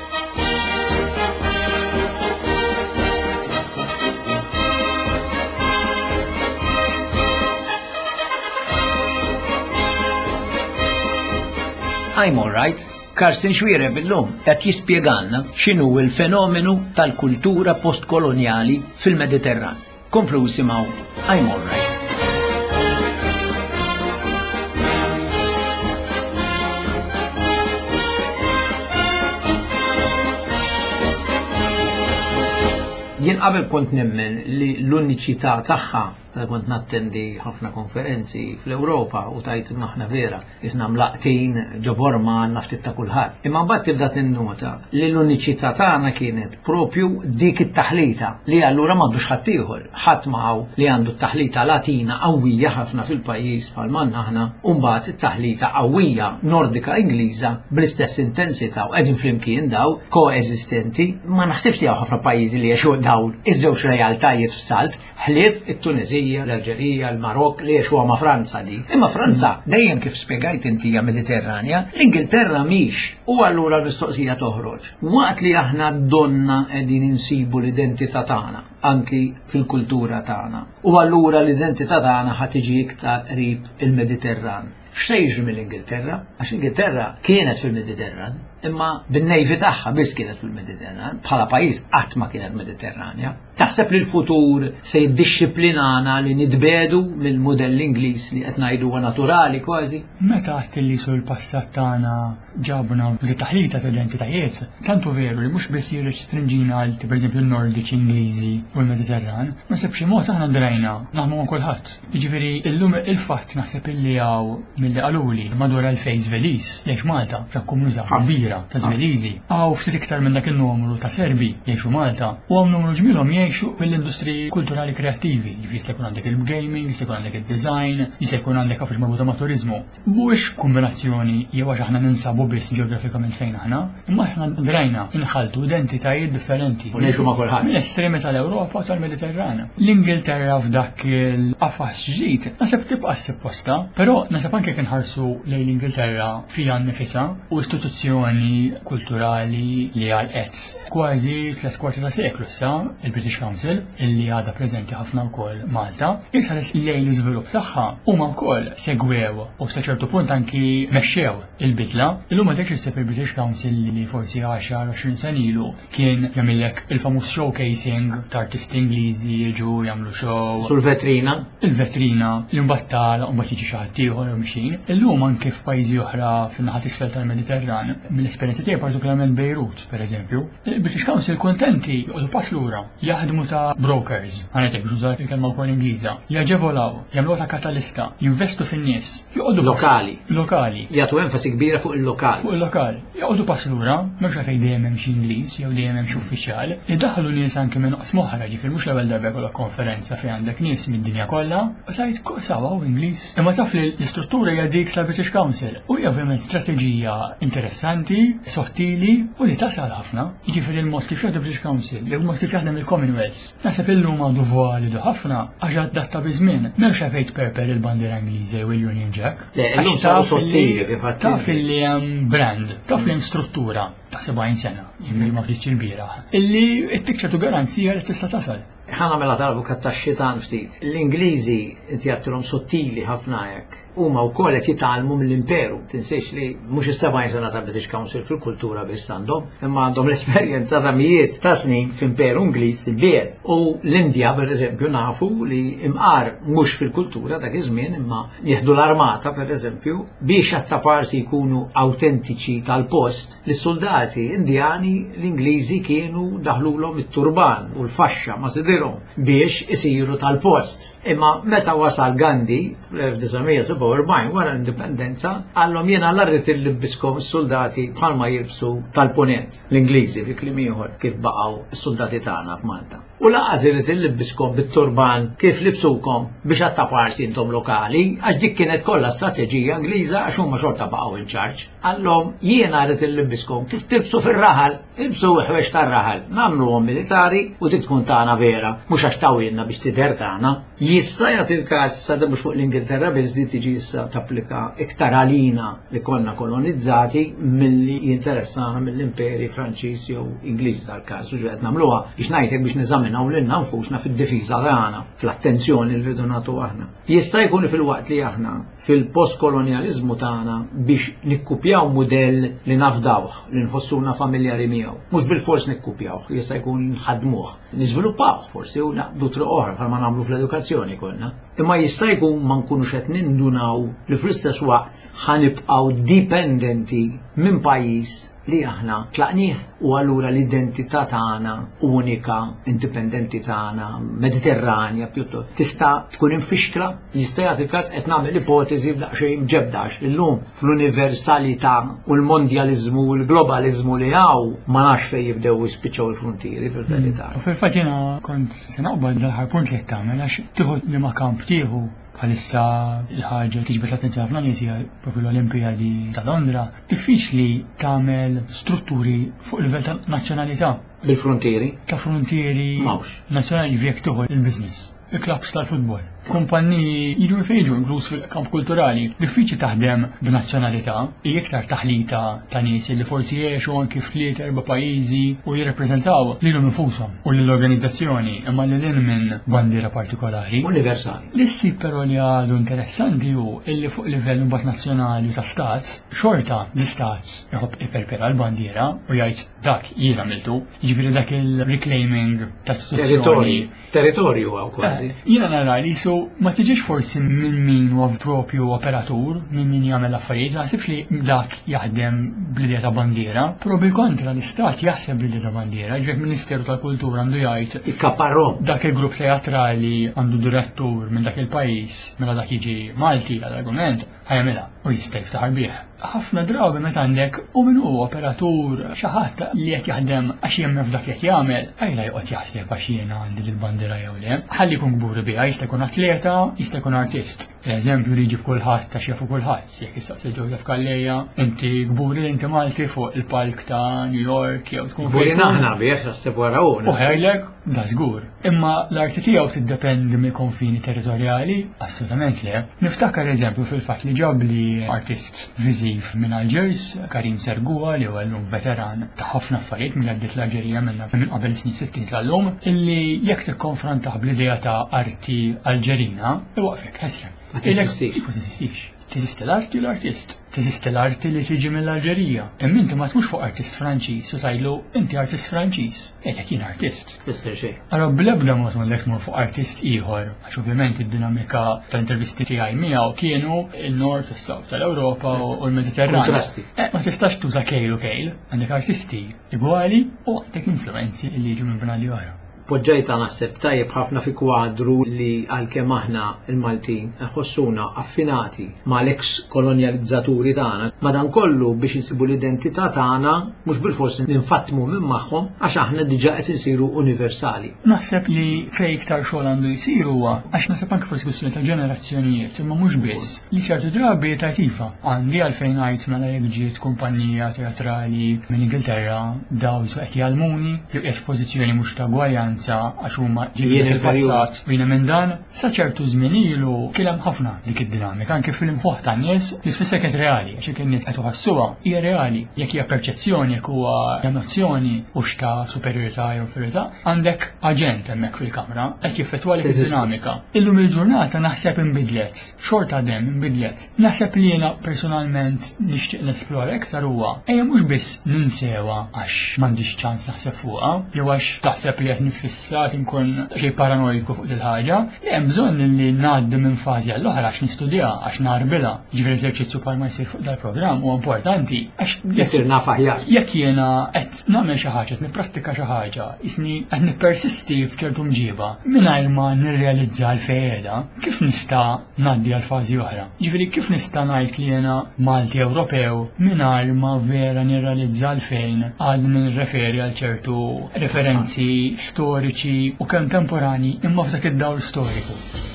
I'm all right. Karsten Schwierer billum qed jispjegalna x'inhu l-fenomenu tal-kultura postkolonjali fil-Mediterran. Komplu isimgħu I'm all right. Jien qabel kont nemmen li l-uniċità tagħha kont nattendi ħafna konferenzi fl-Ewropa u tajt maħna vera jisna mlaqtin ġoborma naftit ta' kulħadd. Imma mbagħad tibda tinnota li l-uniċità tagħna kienet propju dik it-taħlita li allura m'għandux ħadd ieħor. Ħadd magħu li għandu t-taħlita Latina qawwija ħafna fil-pajjiż bħal manna aħna u mbagħad it-taħlita qawwija Nordika Ingliża bl-istess intensità u qegħdin flimkien daw koeżistenti. Ma naħsibx li hawn ħafna pajjiżi li jgħixu dawn iż-żewġ realtajiet f'salt ħlief it-Tunizija, l-Alġerija, l-Marok li huwa ma' Franza di. Imma Franza dejjem kif spjegajt inti hija Mediterranja, l-Ingilterra mhix u allura l-mistoqsija toħroġ. Waqt li aħna donna qegħdin insibu l-identità tagħna anki fil-kultura tagħna. U allura l-identità tagħna ħad tiġi iktar qrib il-Mediterran. Xejġu mill-Ingilterra, għax Ingilterra kienet fil-Mediterran, imma bin-nejvi tagħha biss kienet fil-Mediterran, bħala pajjiż qatt ma kienet Mediterranja. Taħseb li l-futur se jiddixxiplinana li nitbedu mill-mudell Ingliż li qed ngħidu naturali kważi? Meta għadt li sul passat tagħna ġabna li taħlita tal-identitajiet, tantu veru li mhux biss jirrestringina għal pereżempju n-Nordiċi Ingliżi u l-Mediterran, ma seb xi mod aħna drajna naħdmu ma' kulħadd. Jiġifieri illum il-fatt naħseb illi hawn milli qaluli madwar il-fejn Żveliż jgħix Malta f'komunità kbira ta' Żveliżi. Hawn ftit iktar minn dak in-numru ta' Serbi jgħixu Malta u hawn numru ġmielhom jgħixu mill-industri kulturali kreattivi. Jiġifieri jista' jkun għandek il-gaming, jista' jkun għandek id-design, jista' jkun għandek affarijiet marbuta ma' turiżmu. Mhuwiex kombinazzjoni jew għax aħna ninsabu biss ġeografikament fejn aħna, imma aħna drajna inħaltu identitajiet differenti. U ngħixu ma' kulħadd. Mill-estremi tal-Ewropa u tal-Mediterran. L-Ingilterra f'dak il-qafas ġdid naseb tibqa' supposta, però naseb anke kien ħarsu lejn l-Ingilterra fiha nnifisha u istituzzjoni kulturali li għalqet kważi 3/4 ta' seklu sa il-British Council illi għadha preżenti ħafna wkoll Malta, jisħares lejn l-iżvilupp tagħha huma wkoll segwew u sa ċertu punt anki mexxew il-bidla. Illum għadek isseb il-British Council li forsi 10-20 sen ilu kien jagħmilek il-famuż showcasing ta' artisti Ingliżi jiġu jagħmlu show. Sul-vetrina? Il-vetrina li mbagħad u mbagħad jiġi xi ħadd ieħor mixin. Illum anke f'pajjiżi oħra fin-naħat isfel tal-Mediterran, mill-esperjenza tiegħi partikolarment Beirut, pereżempju, il-British Council kontenti u pass lura jaħdmu ta' brokers, għanetek ġużar il-kelma wkoll Ingliża, jaġevolaw, jagħmlu ta' katalista, jinvestu fin-nies, joqogħdu lokali. Jagħtu enfasi kbira fuq il-lokali. Fuq il-lokali. Joqogħdu pass lura, mhux għalfejn dejjem hemm xi Ingliż jew dejjem hemm xi uffiċjal, iddaħħlu nies anke minn oqsma oħra, ġifier mhux l-ewwel darba jkollok konferenza fejn għandek nies mid-dinja kollha, u tajt sawa u Ingliż. Imma taf li l-istruttura hija dik tal-British Council u hija ovvjament strateġija interessanti, sottili u li tasal ħafna. Jiġifieri il-mod kif jaħdem British Council, jew mod kif jaħdem il-Commonwealth. Naħseb illum għandu validu ħafna għax adatta biżmien. M'hemmx għalfejn perper il-bandiera Ingliża jew il-Union Jack. Illum saru sottili kif taf li hemm brand, taf li hemm struttura ta' 70 sena, jiġifieri ma fitx il-bieraħ. Illi t-tikċertu garanzija li tista' tasal. ħana mela tal-avukat tax-xitan ftit. L-Ingliżi inti għattilhom sottili ħafna hekk. Huma wkoll qed jitgħallmu mill-imperu. Tinsejx li mhux is-70 sena tal-British Council fil-kultura biss għandhom, imma għandhom l-esperjenza ta' mijiet ta' snin fl-imperu Ingliż imbiegħed. U l-Indja pereżempju nafu li imqar mhux fil-kultura dak iż-żmien imma jieħdu l-armata pereżempju biex għattaparsi jkunu awtentiċi tal-post. Lis-soldati Indjani l-Ingliżi kienu daħlulhom it-turban u l-faxxa ma tidhirhom biex isiru tal-post. Imma meta wasal Gandhi fl-1947 wara l-indipendenza għallhom jiena l-arrit il-libiskom is-soldati bħalma jilbsu tal-ponent l-Ingliżi bi kliem ieħor kif baqgħu is-soldati tagħna f'Malta. U laqas irid illibiskom bit-turban kif libsukom biex għattaparsi intom lokali għax dik kienet kollha strateġija Ingliża għax huma xorta baqgħu il-ċarġ. Għallhom jiena rrid illibiskom kif tibsu fir-raħal, ilbsu ħwex tar-raħal, nagħmluhom militari u dik tkun tagħna vera, mhux għax tawilna biex tidher tagħna. Jista' jagħti il-każ sa mhux fuq l-Ingilterra biss di tiġi issa tapplika iktar għalina li konna kolonizzati milli jinteressana mill-imperi Franċiż jew Ingliż tal-każ. U qed nagħmluha biex ngħidlek biex niżaminaw lilna nfusna fid-difiża tagħna, fl-attenzjoni li rridu nagħtu aħna. Jista' jkun fil-waqt li aħna fil-postkolonjaliżmu tagħna biex nikkupjaw mudell li nafdawh, li nħossuna familjari miegħu. Mhux bil-fors nikkupjawh, jista' jkun nħaddmuh, niżviluppawh forsi u naqbdu triq oħra bħalma nagħmlu fl-edukazzjoni konna. Imma jista' jkun ma nkunux qed nindunaw li fl-istess waqt ħanibqgħu dipendenti minn pajjiż li aħna tlaqnieh u allura l-identità tagħna unika, indipendenti tagħna, mediterranja pjuttost tista' tkun infixkla. Jista' jagħti każ qed nagħmel ipotezi b'daqsxejn mġebdax illum fl-universalità u l-mondjaliżmu u l-globaliżmu li hawn ma nafx fejn jibdew jispiċċaw il-frontieri fil-verità. U fil-fatt jiena kont se naqbad l-aħħar punt li qed tagħmel għax tieħu li ma kamp tieħu bħalissa il-ħaġa tiġbed l-attenzjoni ħafna nies hija propju l-Olimpjadi ta' Londra, diffiċli tagħmel strutturi fuq livell ta' nazzjonalità. Bil-frontieri? Ta' frontieri nazzjonali jekk tieħu il-business. il-klabs tal-futbol. Kumpanniji jiġu fejġu inkluż fil-kamp kulturali. Diffiċli taħdem b'nazzjonalità, hija iktar taħlita ta' nies li forsi jgħixu anki f'tliet erba' pajjiżi u jirrappreżentaw lilhom infushom u lill-organizzazzjoni imma lil minn bandiera partikolari. Universali. L-issi però li għadu interessanti hu illi fuq livell imbagħad nazzjonali ta' stat, xorta l-istat jħobb iperpera l-bandiera u jgħid dak jien għamiltu, jiġifieri dak il-reclaiming ta' istituzzjoni. Territorju għaw kważi. Jiena nara li ma tiġix forsi minn min huwa propju operatur, minn min jagħmel affarijiet, ma nasibx li dak jaħdem bl-idea ta' bandiera, però bil-kontra l-istat jaħseb bl-idea ta' bandiera, ġifier Ministeru tal-Kultura għandu jgħid ikkaparrom dak il-grupp teatrali għandu direttur minn dak il-pajjiż mela dak jiġi Malti għall-argument ħajamela u jista' jiftaħar bih. Ħafna drabi meta għandek u min huwa operatur xi ħadd li qed jaħdem għax jemmel f'dak li qed jagħmel, ajla joqgħod jaħseb għax jiena għandi il-bandiera jew le. Ħalli jkun gburi biha, jista' jkun atleta, jista' jkun artist. Eżempju li jġib kulħadd ta' xefu kulħadd. Jekk issaqsi Joseph Kalleja, inti gburi li inti Malti fuq il-palk ta' New York jew tkun Gburi naħna bih naħseb warawna. U ħajlek da żgur. Imma l-arti tiegħu tiddependi mill-konfini territorjali? Assolutament le. Niftakar eżempju fil-fatt li ġab li artist viżiv minn Alġers, Karim Sergua li huwa llum veteran ta' ħafna affarijiet milli għaddiet l-Alġerija minna minn qabel snin 60 tal-lum, illi jekk tikkonfrontaħ bl-idea ta' arti Alġerina, iwaqfek ħesrem. Ma teżistix. Ma teżistix. Teżisti l-arti u l-artist. Teżisti l-arti li tiġi mill-Alġerija. Imma inti ma tmux fuq artist Franċiż u tajlu inti artist Franċiż. Ejlek jien artist. Fisser xejn. Allora bl-ebda mod ma lek fuq artist ieħor, għax ovvjament id-dinamika tal-intervisti tiegħi miegħu kienu il-nord u s-sawt tal-Ewropa u l-Mediterran. Kontrasti. Ma tistax tuża kejl u kejl, għandek artisti igwali u għandek influenzi li jiġu minn bnadi oħra. Poġġejta naħseb tajjeb ħafna fi kwadru li għalkemm aħna il-Maltin ħossuna affinati ma l-ex kolonializzaturi tagħna, madankollu biex insibu l-identità tagħna mhux bil-forsi ninfattmu minn magħhom għax aħna diġà qed insiru universali. Naħseb li fejn iktar xogħol għandu jsir huwa għax naħseb anke forsi kwistjoni ta' ġenerazzjonijiet imma mhux biss li ċertu drabi tajt iva għandi għalfejn ngħid mela jekk ġiet kumpanija teatrali minn Ingilterra daw qed jgħalmuni jew espożizzjoni mhux ta' gwaljanza għax huma ġejjin il-passat u jiena minn dan sa ċertu żmien ilu kien hemm ħafna dik id-dinamika anke fil-imħuħ tan-nies li tfisser kienet reali għax jekk in-nies qed iħassuha hija reali jekk hija perċezzjoni jekk huwa emozzjoni u x'ta' superjorità jew inferiorità għandek aġent hemmhekk fil-kamra qed jiffettwa dik id-dinamika. Illum il-ġurnata naħseb inbidlet, xorta dem inbidlet. Naħseb li jiena personalment nixtieq nesplora iktar huwa ejja mhux biss ninsewa għax m'għandix ċans naħseb fuqha jew għax taħseb li qed fissat inkun xej paranoiku fuq il-ħaġa, li hemm bżonn li ngħaddi minn fażi għall-oħra għax nistudja, għax narbilha. Ġifieri eżerċizzju bħalma jsir fuq dal-programm huwa importanti għax Jisir naf aħjar. jekk jiena qed nagħmel xi ħaġa, qed nipprattika xi ħaġa, isni qed nippersisti f'ċertu mġiba mingħajr ma nirrealizza l-fejjeda, kif nista' ngħaddi għal fażi oħra? Ġifieri kif nista' ngħid li jiena Malti Ewropew mingħajr ma vera nirrealizza l-fejn għal nirreferi għal ċertu referenzi storiċi u kontemporani imma f'dak id-dawl storiku.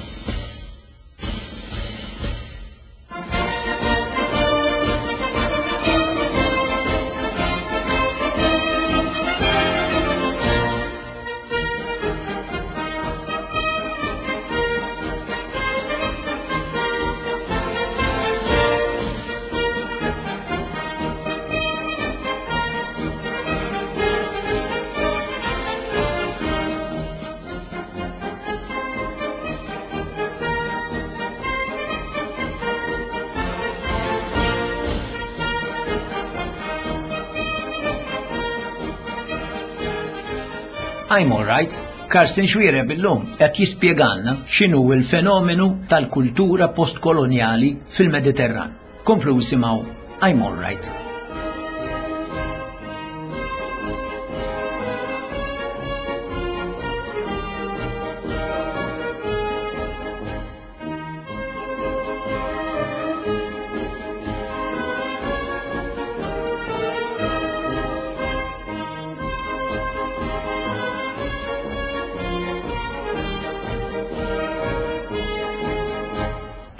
I'm all right. Karsten Xwiere billum qed jispjegalna x'inhu l-fenomenu tal-kultura postkolonjali fil-Mediterran. Komplu isimgħu I'm all right.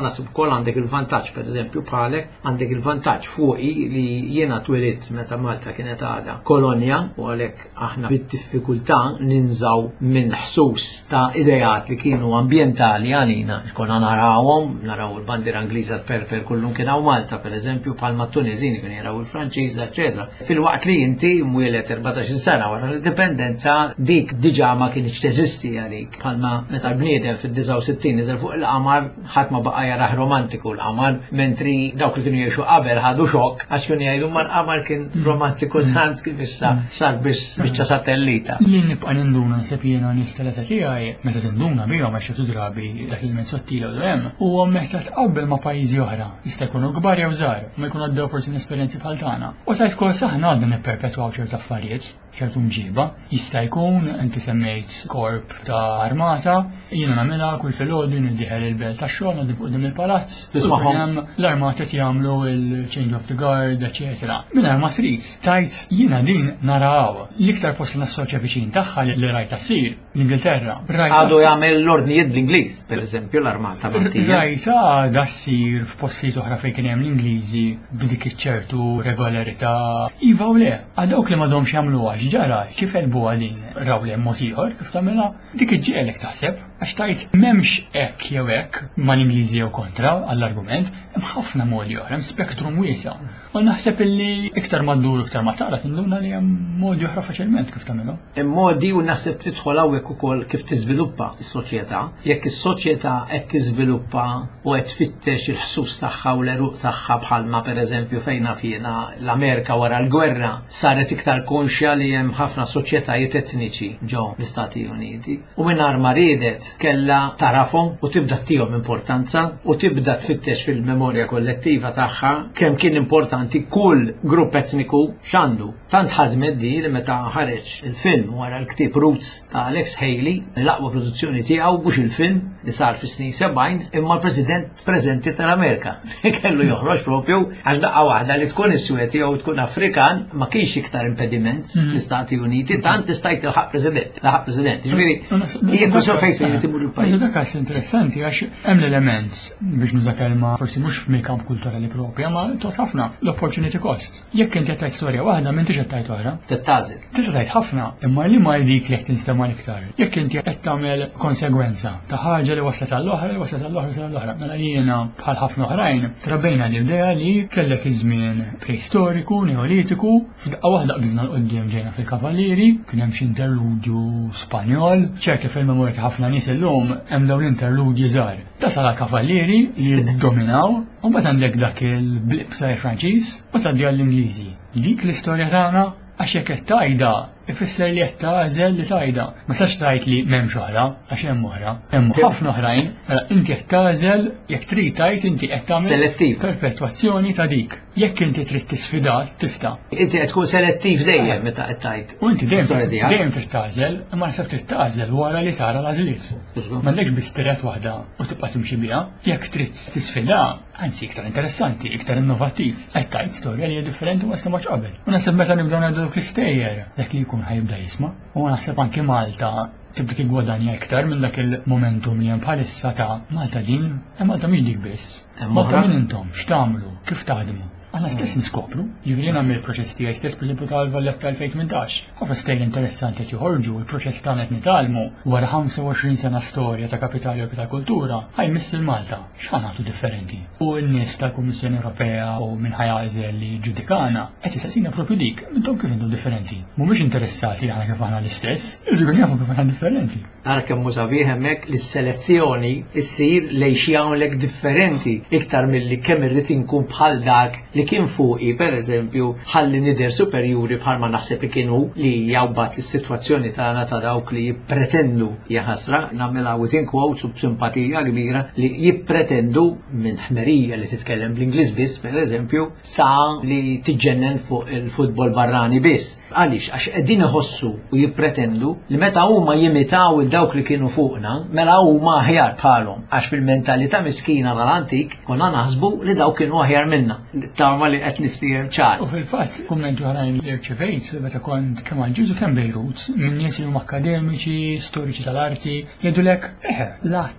nasib ukoll għandek il-vantaġġ pereżempju bħalek għandek il-vantaġġ fuqi li jiena twelidt meta Malta kienet għadha kolonja u għalhekk aħna bid-diffikultà ninżaw minn ħsus ta' idejat li kienu ambjentali għalina. Konna naraw il-bandira Ingliża per kullum kien hawn Malta pereżempju bħalma t-Tunezini kienu jaraw il-Franċiża, eċetera. Fil-waqt li inti mwieled 14 sena wara l-indipendenza dik diġà ma kienx teżisti għalik. Bħalma meta l-bniedem fid-69 niżel fuq il-qamar ħadd ma baqa' jaraħ romantiku l-qamar, mentri dawk li kienu jgħixu qabel ħadu xokk għax kienu jgħidu l-qamar kien romantiku tant kif issa sar biċċa satellita. Jien nibqa' ninduna naħseb jiena nisteleta tiegħi meta tinduna bihom għax xi drabi dak il-men sottili u hemm huwa meta tqabbel ma' pajjiżi oħra jista' jkunu kbar jew żgħar ma jkun għaddew forsi esperjenzi bħal tagħna. U tajt kors aħna għandna nipperpetwaw ċertu affarijiet, ċertu mġiba. Jista' jkun inti semmejt korp ta' armata, jiena nagħmilha kull filgħodu niddiħel il-belt tax-xogħol għandi fuq dim il-palazz. Hemm l-armata jagħmlu il-change of the guard, eċetera. Mingħajr ma trid tajt jiena din naraw l-iktar post nassoċja viċin tagħha li rajta ssir l-Ingilterra. Għadu jagħmel l-ordnijiet bl-Ingliż, pereżempju l-armata Maltija. Rajta għadha ssir f'postijiet oħra fejn kien hemm l-Ingliżi b'dik iċ-ċertu regolarità. Iva u le, għadawk li m'għadhomx jagħmluha ġara kif elbu għalin raw li mod ieħor kif tagħmilha dik iġġielek taħseb għax tajt m'hemmx hekk jew hekk mal-Ingliżi jew kontra għall-argument, hemm ħafna modi oħra, hemm spektrum wiesa'. U naħseb illi iktar ma ddur iktar ma tara tinduna li hemm modi oħra faċilment kif tagħmilhom. Hemm modi u naħseb tidħol hawnhekk ukoll kif tiżviluppa s-soċjetà. Jekk is-soċjetà qed tiżviluppa u qed tfittex il-ħsus tagħha u l-eruq tagħha bħalma pereżempju fejn fiena l-Amerika wara l-gwerra saret iktar konxja li hemm ħafna soċjetajiet etniċi ġew l-Istati Uniti u mingħajr ma riedet kellha tarafhom u tibda tihom importanza u tibda tfittex fil-memorja kollettiva tagħha kemm kien importanti kull grupp etniku x'għandu. Tant ħadmet di li meta ħareġ il-film wara l-ktieb Roots ta' Alex Haley, l-aqwa produzzjoni tiegħu mhux il-film li sar fis-snin 70 imma l-President preżenti tal-Amerika. Kellu joħroġ propju għax daqqa waħda li tkun is-Swedi jew tkun Afrikan ma kienx iktar impediment fl-Istati Uniti tant tista' tilħaq President. Laħaq President. Ġifieri hija kwestjoni fejn timur il-pajjiż. Dak għas interessanti għax hemm l-element biex nuża kelma forsi mhux f'mil-kamp kulturali propja ma tot ħafna l-opportunity cost. Jekk inti qed tgħid storja waħda m'intix qed tgħid oħra. Tittażel. Tista' tgħid ħafna, imma li ma dik li qed tinstema' iktar. Jekk inti qed tagħmel konsegwenza ta' ħaġa li waslet għall-oħra, li waslet għall-oħra. Mela jiena bħal ħafna oħrajn trabbejna l-idea li kellek iż-żmien preistoriku, neolitiku, f'daqqa waħda qbiżna l-qudiem ġejna fil-kavallieri, kien hemm xi interludju Spanjol, ċerti fil-memorja ta' ħafna nies illum hemm dawn l-interludji żgħar. Tasal għall-kavallieri li jiddominaw u mbagħad għandek dak il-blib sajr Franċiż u tgħaddi għall-Ingliżi. Dik l-istorja tagħna għax jekk qed tajda ifisser li qed tażel li tajda. Ma sax tajt li m'hemmx oħra għax hemm oħra. Hemm ħafna oħrajn, inti qed tażel jekk trid tajt inti qed tagħmel selettiv perpettwazzjoni ta' dik. Jekk inti trid tisfidat tista'. Inti qed tkun selettiv dejjem meta qed tajt. U inti dejjem trid tażel, imma naħseb trid tażel wara li tara l-għażliet. M'għandekx biss tiret waħda u tibqa' timxi biha. Jekk trid tisfida, anzi iktar interessanti, iktar innovattiv. Qed tajt storja li hija differenti ma skemax qabel. U naħseb meta nibdew ngħidu l-istejjer dak li jkun ħajibda jisma' u naħseb anke Malta tibda tiggwadanja iktar minn dak il-momentum li hemm bħalissa ta' Malta din, Malta mhix dik biss. Malta minn intom, x'tagħmlu, kif taħdmu. Aħna stess niskopru, jiġri nagħmel il-proċess tiegħi stess pereżempju tal-Valletta tal-2018. Ħafna stejl interessanti qed joħorġu il-proċess tagħna qed nitalmu wara 25 sena storja ta' kapitali u ta' kultura ħajmiss il-Malta x'ħanatu differenti. U n-nies tal-Kummissjoni Ewropea u minn ħajażel li ġudikana qed jistaqsina propju dik intom kif intom differenti. Mhumiex interessati aħna kif aħna l-istess, irridu jafu kif aħna differenti. Ara kemm sabiħ hemmhekk li s-selezzjoni issir lejn xi hawnlek differenti iktar milli kemm irrid inkun bħal dak li kien fuqi pereżempju ħalli nidher superjuri bħalma naħseb li kienu li jawbat is-sitwazzjoni tagħna ta' dawk li jippretendu jaħasra nagħmilha within quotes u b'simpatija kbira li jippretendu minn ħmerija li titkellem bl-Ingliż biss pereżempju sa li tiġġennen fuq il-futbol barrani biss. Għaliex għax qegħdin iħossu u jippretendu li meta huma jimitaw il-dawk li kienu fuqna mela huma aħjar bħalhom għax fil-mentalità miskina tal-antik konna naħsbu li dawk kienu aħjar minna. Ma li qed niftijem ċar. U fil-fatt kummenti oħrajn li rċevejt meta kont kemm Ġiż u kemm Bejrut minn nies li huma akademiċi, storiċi tal-arti, jgħidulek l-att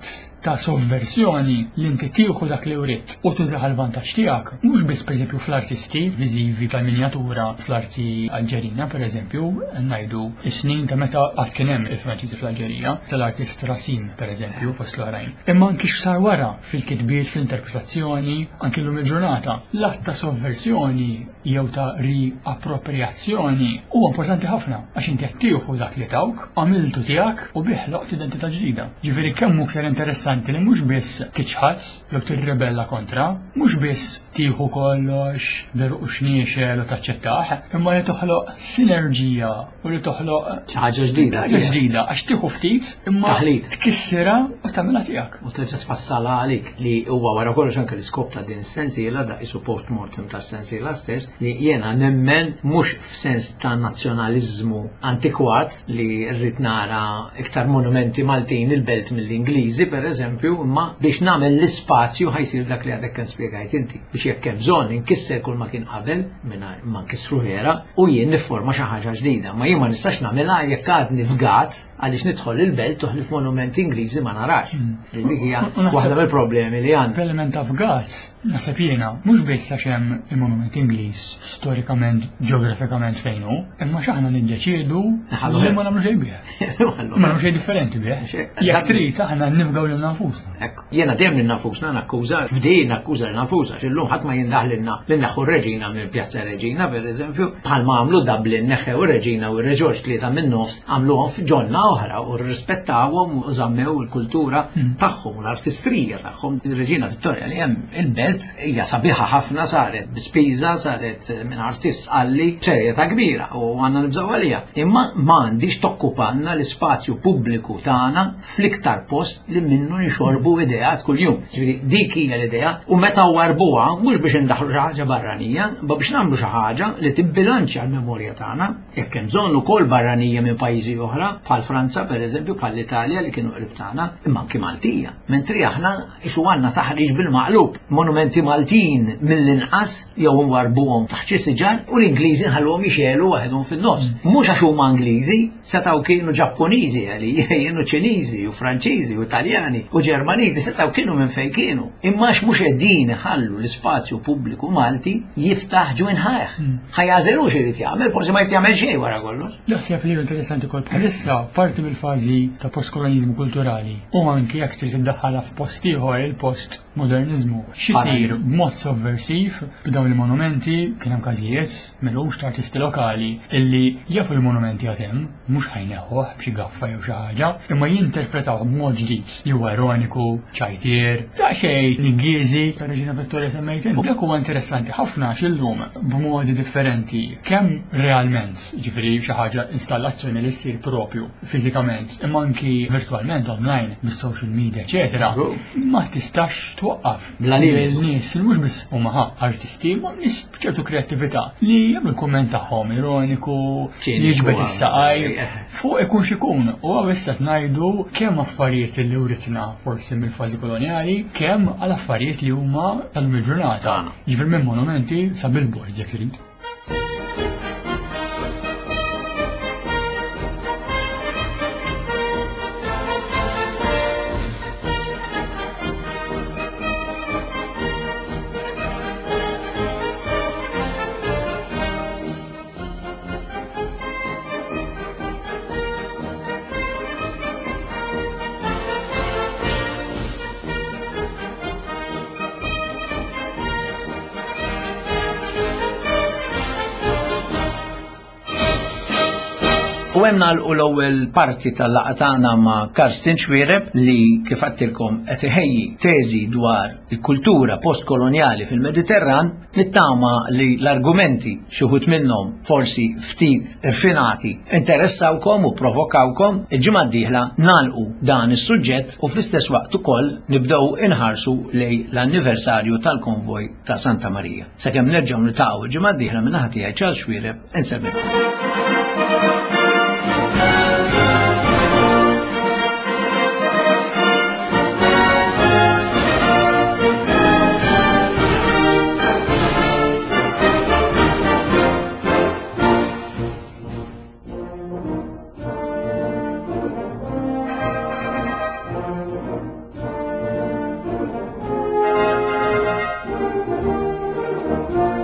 ta' sovversjoni li inti tieħu dak li wrid u tużaħ il-vantaġġ tiegħek, mhux biss pereżempju fl-artisti viżivi tal-minjatura fl-arti Alġerina pereżempju, ngħidu is-snin ta' meta qatt kien hemm il-Franċiżi fl-Alġerija, tal-artist Rasim pereżempju fost l-oħrajn. Imma anke x'sar wara fil-kitbiet, fl-interpretazzjoni, anke llum il-ġurnata. L-att ta' sovversjoni jew ta' riappropriazzjoni huwa importanti ħafna għax inti qed tieħu dak li tawk, għamiltu tiegħek u bih loqt identità ġdida. Ġifieri kemm iktar interessanti li mhux biss tiċħad jew tirrebella kontra, mhux biss tieħu kollox beruq u xniexel u taċċettaħ, imma li toħloq sinerġija u li toħloq xi ħaġa ġdida. ġdida għax tieħu ftit imma Taħlit. tkissira u tagħmilha tiegħek. U terġa' tfassala għalik li huwa wara kollox anke l-iskop ta' din is-sensiela da isu post-mortem tas-sensiela stess li jiena nemmen mhux f'sens ta' nazzjonaliżmu antikwat li rrid nara iktar monumenti Maltin il-belt mill-Ingliżi pereżempju, imma biex nagħmel l-ispazju ħajsir dak li għadek kien spjegajt inti. Biex jekk hemm bżonn inkisser kull ma kien qabel mingħajr ma nkissru vera u jien nifforma xi ħaġa ġdida. Ma jien ma nistax nagħmilha jekk għadni f'gat għaliex nidħol il-belt toħlif monumenti Ingliżi ma narax. Dik hija waħda mill-problemi li għandna. L-element ta' f'gat, naħseb jiena, mhux biss għax hemm il-monument Ingliż storikament, ġeografikament fejn hu, imma x'aħna niddeċiedu li ma nagħmlu xejn bih. Ma nagħmlu xejn differenti bih. Jekk trid aħna nifgħu lil nafusna. Jiena dejjem lil nafusna nakkuża, fdejn nakkuża lil nafusha, x'illum ħadd ma jindaħlilna li naħħu r-Reġina mill-Pjazza Reġina pereżempju, bħalma għamlu Dublin neħħew ir-Reġina u r-Reġorġ tlieta min-nofs għamluhom f'ġonna oħra u rrispettawhom u żammew il-kultura tagħhom u l-artistrija tagħhom. Ir-Reġina Vittorja li hemm il-belt hija sabiħa ħafna saret bispiża, saret minn artist għalli b'serjetà kbira u għandna nibżgħu għaliha. Imma m'għandix tokkupanna l-ispazju pubbliku tagħna fl-iktar post li minnu nixorbu ideat kuljum. Ġifieri dik hija l-idea u meta warbuha mhux biex indaħlu xi ħaġa barranija, ma biex nagħmlu xi ħaġa li tibbilanċja l-memorja tagħna, jekk hemm bżonn ukoll barranija minn pajjiżi oħra bħal Franza pereżempju bħal Italja li kienu qrib tagħna, imma anke Maltija. Mentri aħna ixu għandna taħriġ bil-maqlub, monumenti Maltin mill-inqas jew nwarbuhom taħt xi siġar u l-Ingliżi nħallhom jixelu waħedhom fin-nofs. Mhux għax huma Ingliżi, setgħu kienu Ġappuniżi kienu Ċiniżi u Franċiżi u Italjani u Ġermaniżi setgħu kienu minn fejn kienu. Imma mhux qegħdin iħallu l-ispazju pubbliku Malti jiftaħ ġwien ħajħ. Ħajażelux irid jagħmel, forsi ma jagħmel xejn wara kollox. Naħseb li interessanti wkoll bħalissa parti mill-fażi ta' postkoloniżmu kulturali u anke jekk trid tiddaħħalha f'post ieħor il-post moderniżmu. X'isir b'mod sovversiv b'dawn il-monumenti kien hemm każijiet milhux ta' artisti lokali illi jafu l-monumenti għad hemm mhux ħajneħħuh b'xi gaffa jew xi ħaġa, imma jinterpretaw b'mod ġdid li huwa ironiku, ċajtier, ta' xejn l-Ingliżi ta' Reġina Vittorja semmejt inti. Dak huwa interessanti ħafna x'illum b'modi differenti kemm realment ġifieri xi ħaġa installazzjoni li ssir propju fiżikament imma anki virtualment online bis-social media eċetera, ma tistax twaqqaf l-nies li mhux biss huma artisti ma nies b'ċertu kreattività li jagħmlu l-kumment tagħhom ironiku, jiġbed is-saqaj fuq ikun x'ikun u issa ngħidu kemm affarijiet li uritna forsi mill-fażi kolonjali kemm għal affarijiet li huma tal-ġurnata. Ġifier minn monumenti sa billboards jekk trid. U hemm nagħlqu l-ewwel parti tal-laqgħa tagħna ma' Karsten Xwiereb li kif għattilkom qed iħejji teżi dwar il-kultura postkolonjali fil-Mediterran, nittama li l-argumenti xi wħud minnhom forsi ftit irfinati interessawkom u provokawkom, il-ġimgħa d-dieħla nagħlqu dan is-suġġett u fl-istess waqt ukoll nibdew inħarsu lejn l-anniversarju tal-konvoj ta' Santa Marija. Sakemm nerġgħu niltaqgħu il-ġimgħa d-dieħla minn naħa tiegħi Charles Xwiereb insemmilkom. Thank